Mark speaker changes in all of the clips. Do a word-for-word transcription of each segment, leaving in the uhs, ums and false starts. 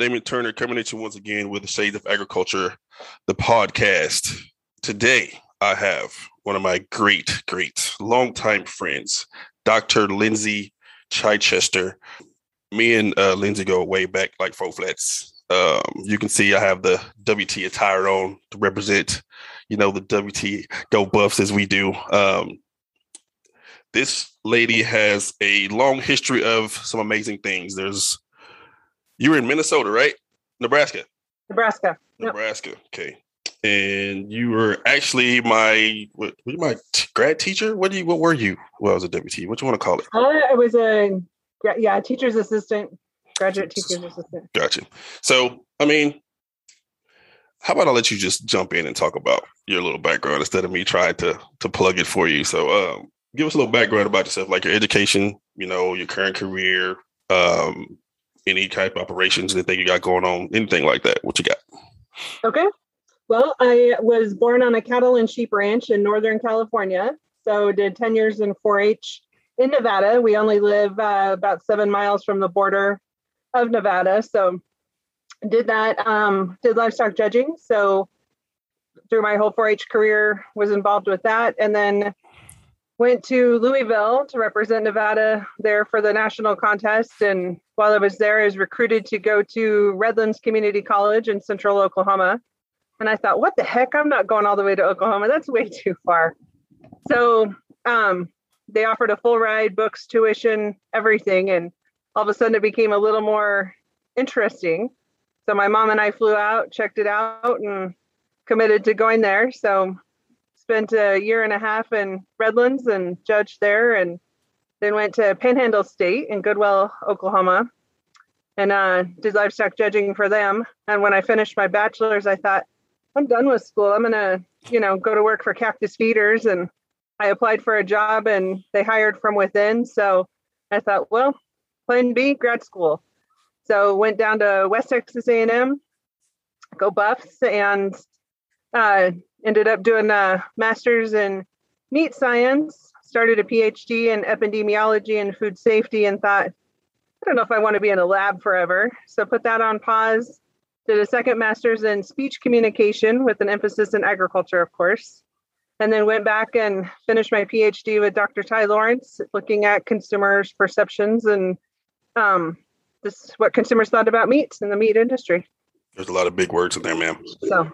Speaker 1: Damon Turner, coming at you once again with the Shades of Agriculture, the podcast. Today, I have one of my great, great longtime friends, Doctor Lindsay Chichester. Me and uh, Lindsay go way back like four flats. Um, you can see I have the W T attire on to represent, you know, the W T Go Buffs as we do. Um, this lady has a long history of some amazing things. There's, you were in Minnesota, right? Nebraska.
Speaker 2: Nebraska.
Speaker 1: Nebraska. Yep. Okay. And you were actually my what? Were you my t- grad teacher? What do you? What were you? Well, I was a W T. What do you want to call it?
Speaker 2: Uh, I was a yeah, teacher's assistant, graduate teacher's assistant.
Speaker 1: Gotcha. So, I mean, how about I let you just jump in and talk about your little background instead of me trying to to plug it for you. So, um, give us a little background about yourself, like your education, you know, your current career, um, any type of operations, anything you got going on, anything like that. What you got?
Speaker 2: Okay. Well, I was born on a cattle and sheep ranch in Northern California. So did ten years in four H in Nevada. We only live uh, about seven miles from the border of Nevada. So did that, um, did livestock judging. So through my whole four H career was involved with that. And then went to Louisville to represent Nevada there for the national contest. And while I was there, I was recruited to go to Redlands Community College in central Oklahoma. And I thought, what the heck? I'm not going all the way to Oklahoma. That's way too far. So um, they offered a full ride, books, tuition, everything. And all of a sudden it became a little more interesting. So my mom and I flew out, checked it out, and committed to going there. So spent a year and a half in Redlands and judged there, and then went to Panhandle State in Goodwell, Oklahoma, and uh, did livestock judging for them. And when I finished my bachelor's, I thought, I'm done with school. I'm going to, you know, go to work for Cactus Feeders. And I applied for a job and they hired from within. So I thought, well, plan B, grad school. So went down to West Texas A and M, go Buffs, and uh, ended up doing a master's in meat science, started a P H D in epidemiology and food safety, and thought, I don't know if I want to be in a lab forever. So put that on pause. Did a second master's in speech communication with an emphasis in agriculture, of course, and then went back and finished my P H D with Doctor Ty Lawrence, looking at consumers' perceptions and um, this what consumers thought about meats in the meat industry.
Speaker 1: There's a lot of big words in there, ma'am.
Speaker 2: So,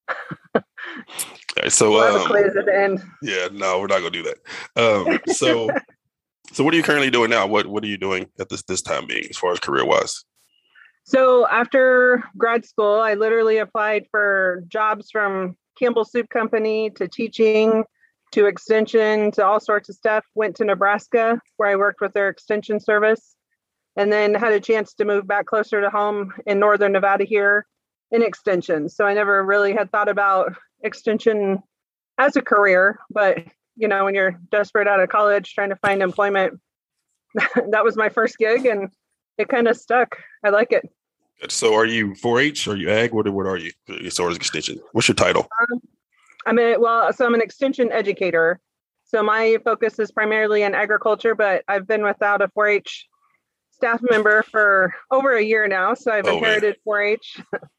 Speaker 1: okay, so
Speaker 2: we'll
Speaker 1: um,
Speaker 2: have a quiz at the end.
Speaker 1: Yeah, no, we're not gonna do that. Um, so, so what are you currently doing now? What What are you doing at this this time being, as far as career wise?
Speaker 2: So after grad school, I literally applied for jobs from Campbell Soup Company to teaching to extension to all sorts of stuff. Went to Nebraska where I worked with their extension service, and then had a chance to move back closer to home in Northern Nevada here in extension. So I never really had thought about extension as a career, but you know, when you're desperate out of college trying to find employment, that was my first gig and it kind of stuck. I like it.
Speaker 1: So are you four H? Are you ag? What, what are you as far as extension? What's your title?
Speaker 2: Um, I'm a, well, so I'm an extension educator. So my focus is primarily in agriculture, but I've been without a four H staff member for over a year now. So I've oh, inherited man. four H.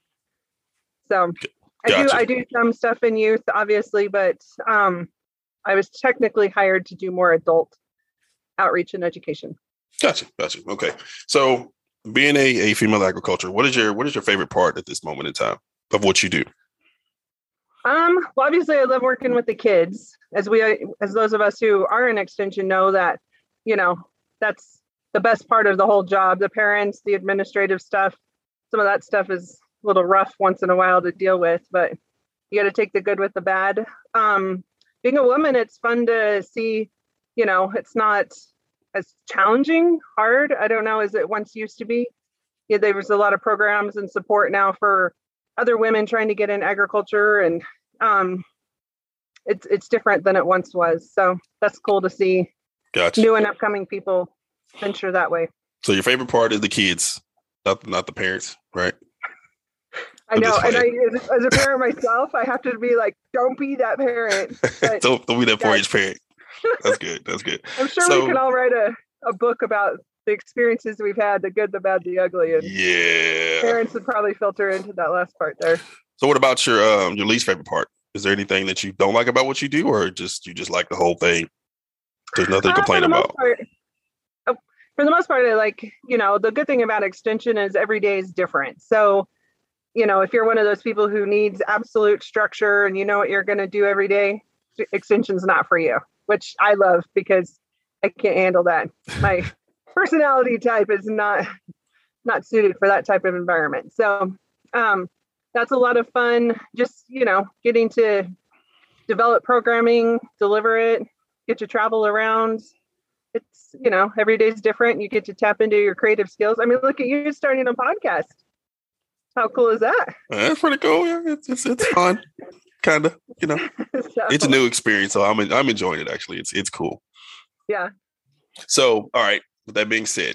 Speaker 2: So gotcha. I do I do some stuff in youth, obviously, but um, I was technically hired to do more adult outreach and education.
Speaker 1: Gotcha. Gotcha. Okay. So being a, a female agriculture, what is your what is your favorite part at this moment in time of what you do?
Speaker 2: Um, well, obviously I love working with the kids, as we as those of us who are in extension know that, you know, that's the best part of the whole job. The parents, the administrative stuff, some of that stuff is a little rough once in a while to deal with, but you got to take the good with the bad. Um, being a woman, it's fun to see, you know, it's not as challenging, hard, I don't know, as it once used to be. Yeah, there was a lot of programs and support now for other women trying to get in agriculture, and um, it's it's different than it once was. So that's cool to see. Gotcha. New and upcoming people venture that way.
Speaker 1: So your favorite part is the kids, not not the parents, right?
Speaker 2: I know, and I, as a parent myself, I have to be like, don't be that parent. But,
Speaker 1: don't, don't be that four H parent. That's good. That's good.
Speaker 2: I'm sure
Speaker 1: so,
Speaker 2: we can all write a, a book about the experiences we've had, the good, the bad, the ugly, and
Speaker 1: Yeah.
Speaker 2: parents would probably filter into that last part there.
Speaker 1: So what about your um your least favorite part? Is there anything that you don't like about what you do, or just you just like the whole thing? There's nothing to
Speaker 2: Uh, for
Speaker 1: complain
Speaker 2: the most
Speaker 1: about.
Speaker 2: part, oh, for the most part, I like, you know, the good thing about extension is every day is different. So, you know, if you're one of those people who needs absolute structure and you know what you're going to do every day, extension's not for you, which I love because I can't handle that. My personality type is not not suited for that type of environment. So um, that's a lot of fun. Just, you know, getting to develop programming, deliver it, get to travel around. It's, you know, every day is different. You get to tap into your creative skills. I mean, look at you starting a podcast. How cool is that?
Speaker 1: That's pretty cool. Yeah, it's it's, it's fun, kind of. You know,
Speaker 2: so,
Speaker 1: it's a new experience, so I'm I'm enjoying it. Actually, it's it's cool.
Speaker 2: Yeah.
Speaker 1: So, all right. With that being said,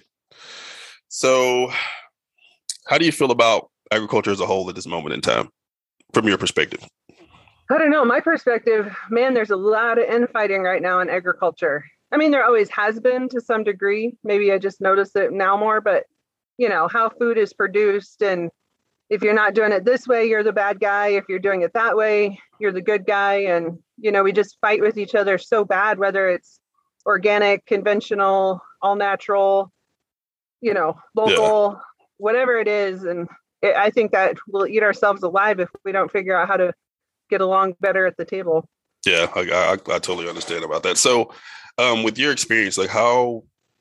Speaker 1: so how do you feel about agriculture as a whole at this moment in time, from your perspective?
Speaker 2: I don't know. My perspective, man, there's a lot of infighting right now in agriculture. I mean, there always has been to some degree. Maybe I just notice it now more, but you know, how food is produced, and if you're not doing it this way, you're the bad guy. If you're doing it that way, you're the good guy. And, you know, we just fight with each other so bad, whether it's organic, conventional, all natural, you know, local, yeah. whatever it is. And it, I think that we'll eat ourselves alive if we don't figure out how to get along better at the table.
Speaker 1: Yeah, I, I, I totally understand about that. So um, with your experience, like how,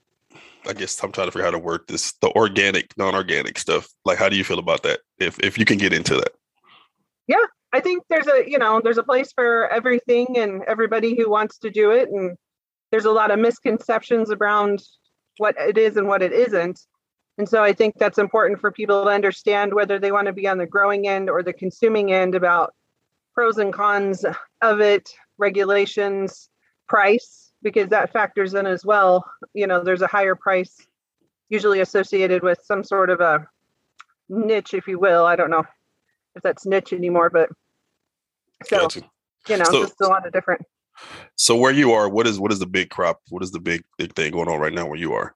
Speaker 1: I guess I'm trying to figure out how to work this, the organic, non-organic stuff. Like, how do you feel about that? If if you can get into that.
Speaker 2: Yeah, I think there's a, you know, there's a place for everything and everybody who wants to do it. And there's a lot of misconceptions around what it is and what it isn't. And so I think that's important for people to understand whether they want to be on the growing end or the consuming end, about pros and cons of it, regulations, price, because that factors in as well. You know, there's a higher price usually associated with some sort of a niche, if you will. I don't know if that's niche anymore, but so, gotcha. you know, so, just a lot of different.
Speaker 1: So where you are, what is, what is the big crop? What is the big, big thing going on right now where you are?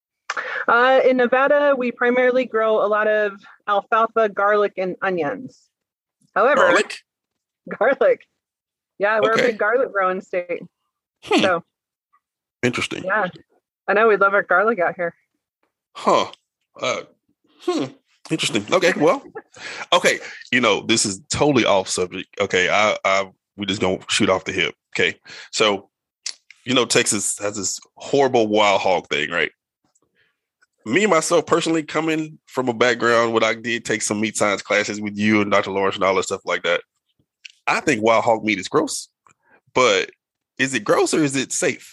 Speaker 2: Uh, in Nevada, we primarily grow a lot of alfalfa, garlic, and onions. However,
Speaker 1: garlic?
Speaker 2: Garlic. Yeah, we're
Speaker 1: okay.
Speaker 2: a big garlic growing state.
Speaker 1: Hmm.
Speaker 2: So
Speaker 1: interesting.
Speaker 2: Yeah. I know we love our garlic out here.
Speaker 1: Huh. Uh, hmm. Interesting. Okay. Well, okay. You know, this is totally off subject. Okay. I, I, we just gonna shoot off the hip. Okay. So, you know, Texas has this horrible wild hog thing, right? Me, myself, personally, coming from a background where I did take some meat science classes with you and Doctor Lawrence and all that stuff like that, I think wild hog meat is gross. But is it gross or is it safe?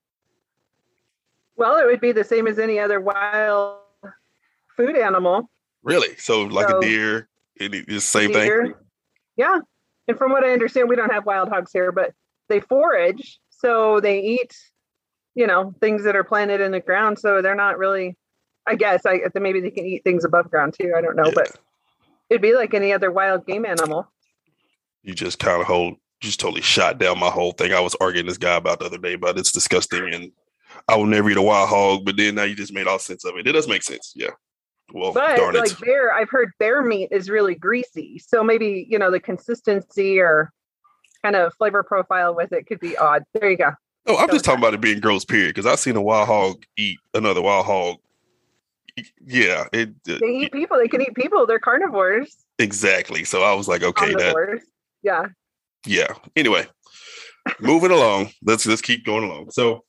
Speaker 2: Well, it would be the same as any other wild food animal.
Speaker 1: Really? So like so, a deer, it's the same deer, thing?
Speaker 2: Yeah. And from what I understand, we don't have wild hogs here, but they forage. So they eat, you know, things that are planted in the ground. So they're not really, I guess, I maybe they can eat things above ground too. I don't know, yeah. But it'd be like any other wild game animal.
Speaker 1: You just kind of hold, just totally shot down my whole thing. I was arguing this guy about the other day, but it's disgusting and I will never eat a wild hog, but then now you just made all sense of it. It does make sense. Yeah. Well,
Speaker 2: but
Speaker 1: darn
Speaker 2: like
Speaker 1: it.
Speaker 2: bear, I've heard bear meat is really greasy. So maybe, you know, the consistency or kind of flavor profile with it could be odd. There you go.
Speaker 1: Oh, I'm so just talking about it being gross, period. Because I've seen a wild hog eat another wild hog. Yeah. It,
Speaker 2: they eat people. They can eat people. They're carnivores.
Speaker 1: Exactly. So I was like, okay,
Speaker 2: carnivores. that. Yeah.
Speaker 1: Yeah. Anyway, moving along. Let's let's keep going along. So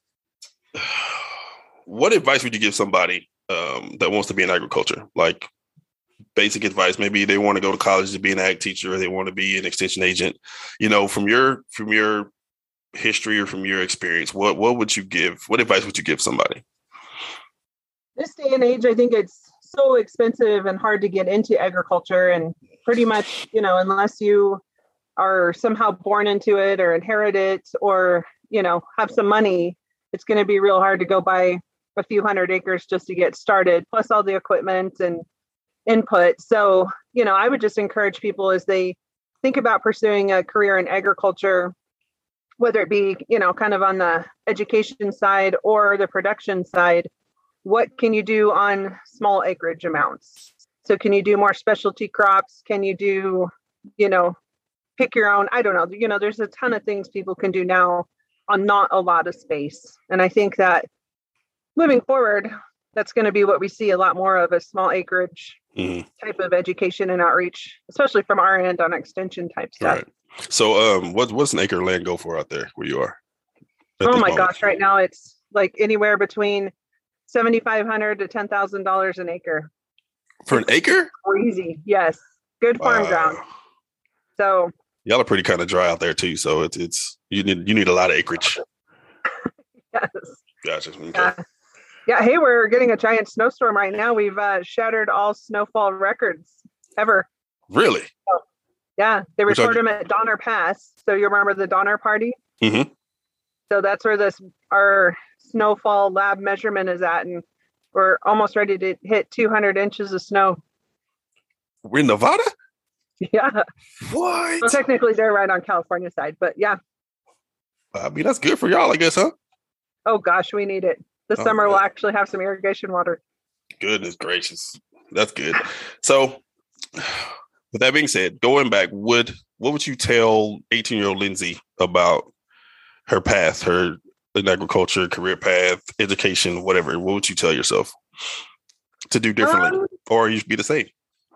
Speaker 1: what advice would you give somebody um, that wants to be in agriculture? Like basic advice. Maybe they want to go to college to be an ag teacher, or they want to be an extension agent. You know, from your from your history or from your experience, what what would you give? What advice would you give somebody?
Speaker 2: This day and age, I think it's so expensive and hard to get into agriculture, and pretty much, you know, unless you are somehow born into it or inherit it or, you know, have some money, it's going to be real hard to go buy a few hundred acres just to get started, plus all the equipment and input. So, you know, I would just encourage people as they think about pursuing a career in agriculture, whether it be, you know, kind of on the education side or the production side, what can you do on small acreage amounts? So can you do more specialty crops? Can you do, you know, pick your own? I don't know. You know, there's a ton of things people can do now on not a lot of space. And I think that moving forward, that's going to be what we see a lot more of, a small acreage mm-hmm. type of education and outreach, especially from our end on extension type stuff.
Speaker 1: Right. So um, what, what's an acre of land go for out there where you are?
Speaker 2: Oh my moment? gosh. Right now it's like anywhere between seventy-five hundred dollars to ten thousand dollars an acre.
Speaker 1: For an acre?
Speaker 2: Crazy. Yes. Good farm wow. ground. So
Speaker 1: y'all are pretty kind of dry out there too. So it's, it's, you need, you need a lot of acreage.
Speaker 2: Yes.
Speaker 1: Gotcha. Okay.
Speaker 2: Yeah. yeah. Hey, we're getting a giant snowstorm right now. We've uh, shattered all snowfall records ever.
Speaker 1: Really?
Speaker 2: So, yeah. They record them at Donner Pass. So you remember the Donner Party?
Speaker 1: Mm-hmm.
Speaker 2: So that's where this, our snowfall lab measurement is at. And we're almost ready to hit two hundred inches of snow.
Speaker 1: We're in Nevada?
Speaker 2: Yeah.
Speaker 1: What?
Speaker 2: Well, technically they're right on California side, but yeah.
Speaker 1: I mean, that's good for y'all, I guess, huh?
Speaker 2: Oh gosh, we need it. This oh, summer man. We'll actually have some irrigation water.
Speaker 1: Goodness gracious. That's good. So with that being said, going back, would what would you tell eighteen-year-old Lindsay about her path, her in agriculture, career path, education, whatever? What would you tell yourself to do differently? Um, or you should be the same?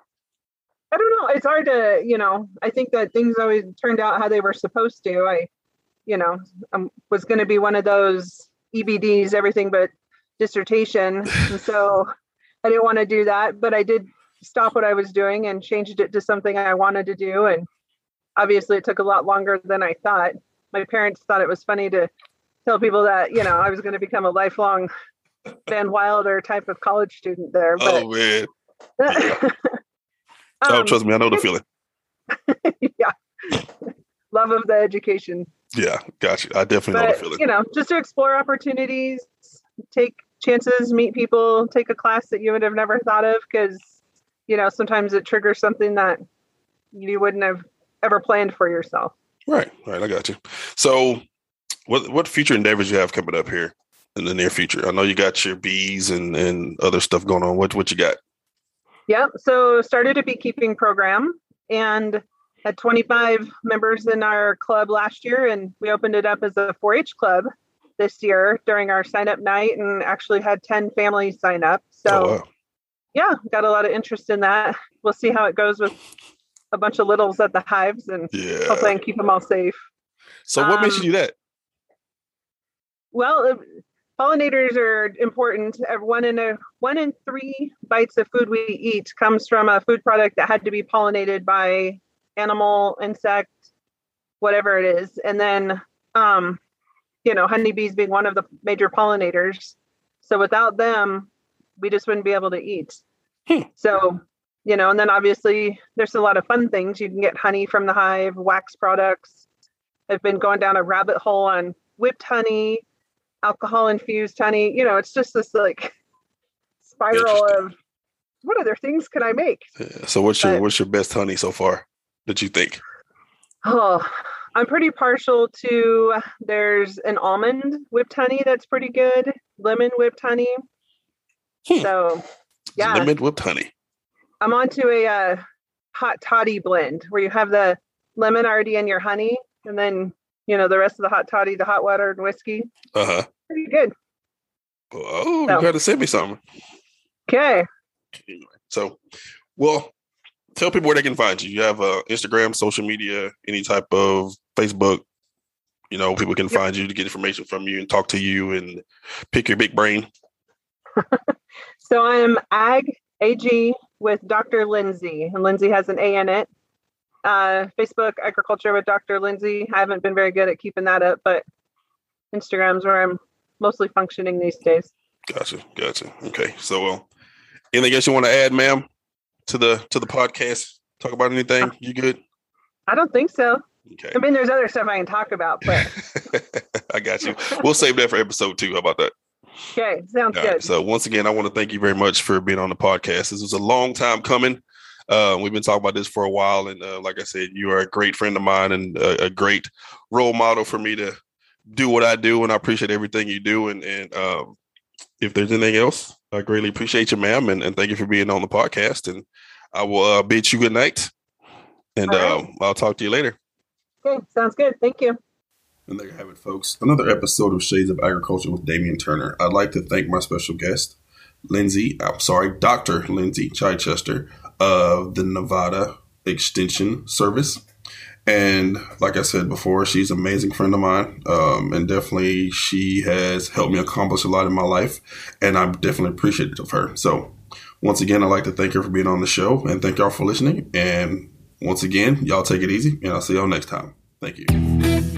Speaker 2: I don't know. It's hard to, you know, I think that things always turned out how they were supposed to. I, you know, I was going to be one of those E B Ds, everything but dissertation. And so I didn't want to do that, but I did stop what I was doing and changed it to something I wanted to do. And obviously it took a lot longer than I thought. My parents thought it was funny to tell people that, you know, I was going to become a lifelong Van Wilder type of college student there. But,
Speaker 1: oh, man. Yeah. um, oh, trust me, I know the feeling.
Speaker 2: Yeah. Love of the education.
Speaker 1: Yeah, gotcha. I definitely
Speaker 2: but,
Speaker 1: know the feeling.
Speaker 2: You know, just to explore opportunities, take chances, meet people, take a class that you would have never thought of, because, you know, sometimes it triggers something that you wouldn't have ever planned for yourself.
Speaker 1: Right, right. I got you. So what what future endeavors you have coming up here in the near future? I know you got your bees and, and other stuff going on. What what you got?
Speaker 2: Yeah, so started a beekeeping program and had twenty-five members in our club last year, and we opened it up as a four H club this year during our sign up night, and actually had ten families sign up. So oh, wow. Yeah, got a lot of interest in that. We'll see how it goes with a bunch of littles at the hives, and yeah. hopefully I can keep them all safe.
Speaker 1: So what um, makes you do that?
Speaker 2: Well, pollinators are important. One in a one in three bites of food we eat comes from a food product that had to be pollinated by animal, insect, whatever it is. And then, um, you know, honeybees being one of the major pollinators. So without them, we just wouldn't be able to eat. Hmm. So, you know, and then obviously there's a lot of fun things. You can get honey from the hive, wax products. I've been going down a rabbit hole on whipped honey, alcohol infused honey. You know, it's just this like spiral of what other things can I make?
Speaker 1: Yeah. So what's your but, what's your best honey so far that you think?
Speaker 2: Oh, I'm pretty partial to, there's an almond whipped honey that's pretty good. Lemon whipped honey. Hmm. So yeah.
Speaker 1: Lemon whipped honey.
Speaker 2: I'm onto a uh, hot toddy blend where you have the lemon already in your honey, and then, you know, the rest of the hot toddy, the hot water and whiskey.
Speaker 1: Uh-huh.
Speaker 2: Pretty good.
Speaker 1: Oh, so. You got to send me something.
Speaker 2: Okay.
Speaker 1: So, well, tell people where they can find you. You have uh, Instagram, social media, any type of Facebook. You know, people can yep. find you to get information from you and talk to you and pick your big brain.
Speaker 2: So I am Ag A G with Doctor Lindsay, and Lindsay has an A in it. Uh, Facebook Agriculture with Doctor Lindsay. I haven't been very good at keeping that up, but Instagram's where I'm mostly functioning these days.
Speaker 1: Gotcha, gotcha. Okay, so well, uh, anything else you want to add, ma'am, to the to the podcast? Talk about anything? You good?
Speaker 2: I don't think so.
Speaker 1: Okay.
Speaker 2: I mean, there's other stuff I can talk about, but
Speaker 1: I got you. We'll save that for episode two. How about that?
Speaker 2: Okay, sounds All good. Right,
Speaker 1: so once again, I want to thank you very much for being on the podcast. This was a long time coming. Uh, we've been talking about this for a while, and uh, like I said, you are a great friend of mine and a, a great role model for me to do what I do, and I appreciate everything you do. And, and um, if there's anything else, I greatly appreciate you, ma'am, and, and thank you for being on the podcast. And I will uh, bid you good night, and
Speaker 2: All right.
Speaker 1: uh, I'll talk to you later.
Speaker 2: Okay, sounds good. Thank you.
Speaker 1: And there you have it, folks. Another episode of Shades of Agriculture with Damian Turner. I'd like to thank my special guest, Lindsay, I'm sorry, Doctor Lindsay Chichester of the Nevada Extension Service. And like I said before, she's an amazing friend of mine. Um, and definitely she has helped me accomplish a lot in my life. And I'm definitely appreciative of her. So once again, I'd like to thank her for being on the show and thank y'all for listening. And once again, y'all take it easy and I'll see y'all next time. Thank you.